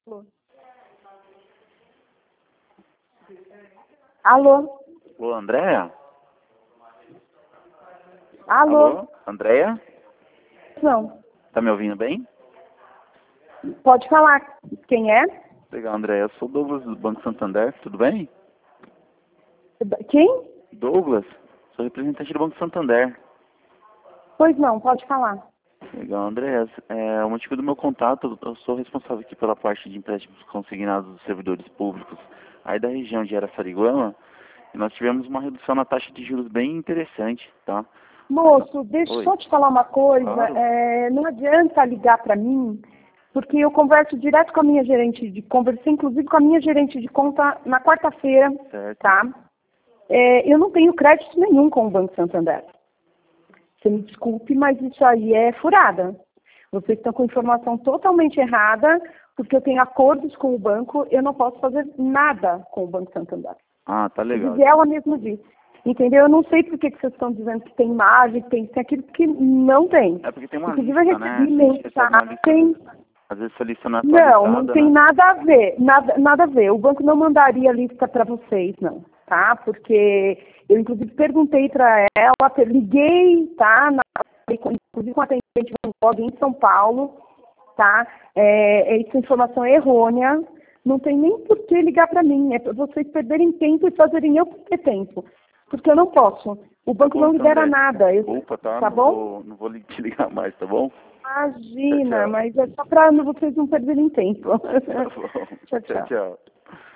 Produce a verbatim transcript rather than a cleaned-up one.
Alô? Alô, Andréia? Alô? Alô, Andréia? Não. Tá me ouvindo bem? Pode falar. Quem é? Legal, Andréia. Eu sou o Douglas do Banco Santander, tudo bem? Quem? Douglas, sou representante do Banco Santander. Pois não, pode falar. Legal, Andréia. É, o motivo do meu contato, eu sou responsável aqui pela parte de empréstimos consignados dos servidores públicos aí da região de Araçariguama, e nós tivemos uma redução na taxa de juros bem interessante, tá? Moço, deixa Oi. eu te falar uma coisa. Claro. É, não adianta ligar para mim, porque eu converso direto com a minha gerente de... Conversei, inclusive, com a minha gerente de conta na quarta-feira, Certo. tá? É, eu não tenho crédito nenhum com o Banco Santander. Você me desculpe, mas isso aí é furada. Vocês estão com informação totalmente errada, porque eu tenho acordos com o banco, eu não posso fazer nada com o Banco Santander. Ah, tá legal. E ela mesma disse. Entendeu? Eu não sei por que que vocês estão dizendo que tem margem, que tem, tem aquilo que não tem. É porque tem uma Inclusive, eu lista, né? A recebi gente recebe uma lista, mensagem. às vezes essa lista não é atualizada, Não, não tem né? nada a ver, nada, nada a ver. O banco não mandaria lista para vocês, não, tá? Porque eu, inclusive, perguntei para ela, liguei, tá? Na, inclusive com a atendente do blog em São Paulo, tá? É, essa informação é errônea, não tem nem por que ligar para mim, é para vocês perderem tempo e fazerem eu perder tempo, porque eu não posso. O banco Tá bom, não libera André. nada. Eu, Desculpa, tá? tá Não bom? vou, não vou te ligar mais, tá bom? Imagina, Tchau, tchau. mas é só para vocês não perderem tempo. Tá bom. Tchau, Tchau, tchau. tchau.